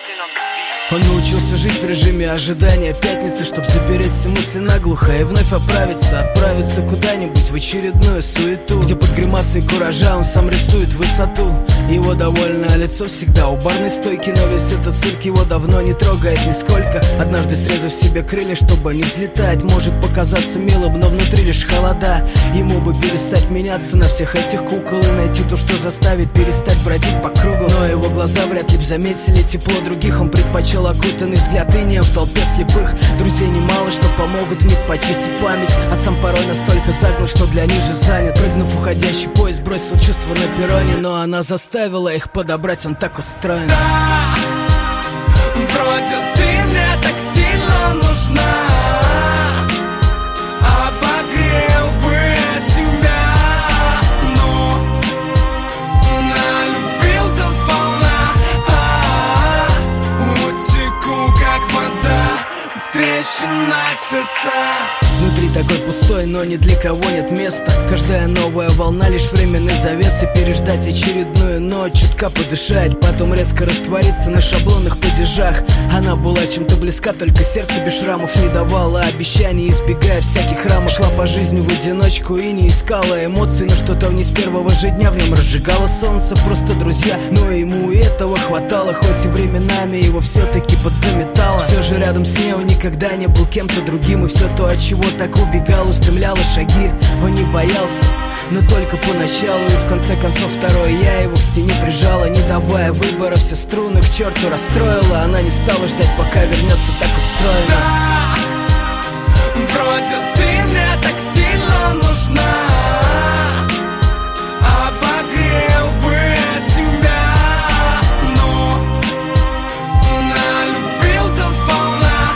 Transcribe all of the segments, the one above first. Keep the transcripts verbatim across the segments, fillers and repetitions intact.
Он научился жить в режиме ожидания пятницы, чтоб запереть все мысли наглухо и вновь оправиться, отправиться куда-нибудь в очередную суету, где под гримасой куража он сам рисует высоту. Его довольное лицо всегда у барной стойки, но весь этот цирк его давно не трогает нисколько. Однажды срезав себе крылья, чтобы не взлетать, может показаться милым, но внутри лишь холода. Ему бы перестать меняться на всех этих кукол и найти то, что заставит перестать бродить по кругу. Но его глаза вряд ли б заметили тепло других. Он предпочел окутанный взгляд инеем в толпе слепых. Друзей немало, что помогут вмиг почистить память, а сам порой настолько загнут, что для них же занят. Прыгнув в уходящий поезд, бросил чувство на перроне, но она заставила их подобрать, он так устроен. Да, вроде ты мне так сильно нужна, обогрел бы тебя, но налюбился сполна, утеку как вода в трещинах сердца. Внутри такой пустой, но ни для кого нет места. Каждая новая волна лишь временный завес, и переждать очередную ночь, чутка подышать, потом резко раствориться на шаблонных падежах. Она была чем-то близка, только сердце без шрамов не давало обещаний, избегая всяких рамок. Шла по жизни в одиночку и не искала эмоций, но что-то вниз первого же дня в нем разжигало солнце. Просто друзья, но ему и этого хватало, хоть и временами его все-таки подзаметало. Все же рядом с ней он никогда не был кем-то другим, и все то, от чего так убегал, устремляла шаги. Он не боялся, но только поначалу, и в конце концов второе я его к стене прижала, не давая выбора, все струны к черту расстроила. Она не стала ждать, пока вернется, так устроена. Да, вроде ты мне так сильно нужна, обогрел бы тебя, но налюбился сполна,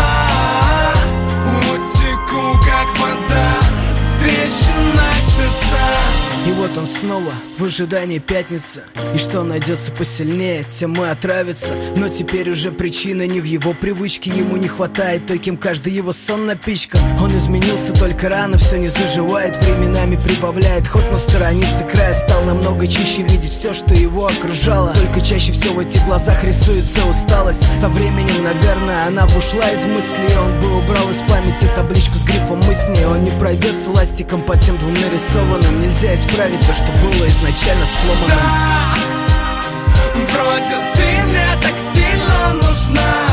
утеку как вода в трещинах сердца. И вот он снова в ожидании пятницы, и что найдется посильнее, тем и отравится. Но теперь уже причина не в его привычке, ему не хватает той, кем каждый его сон напичкан. Он изменился, только рано все не заживает, временами прибавляет ход, но сторонится края. Стал намного чище видеть все, что его окружало, только чаще всего в этих глазах рисуется усталость. Со временем, наверное, она бы ушла из мыслей, он бы убрал из памяти табличку с грифом мысли. Он не пройдется ластиком по тем двум нарисованным, нельзя исправить то, что было изначально сломано. Да, вроде ты мне так сильно нужна,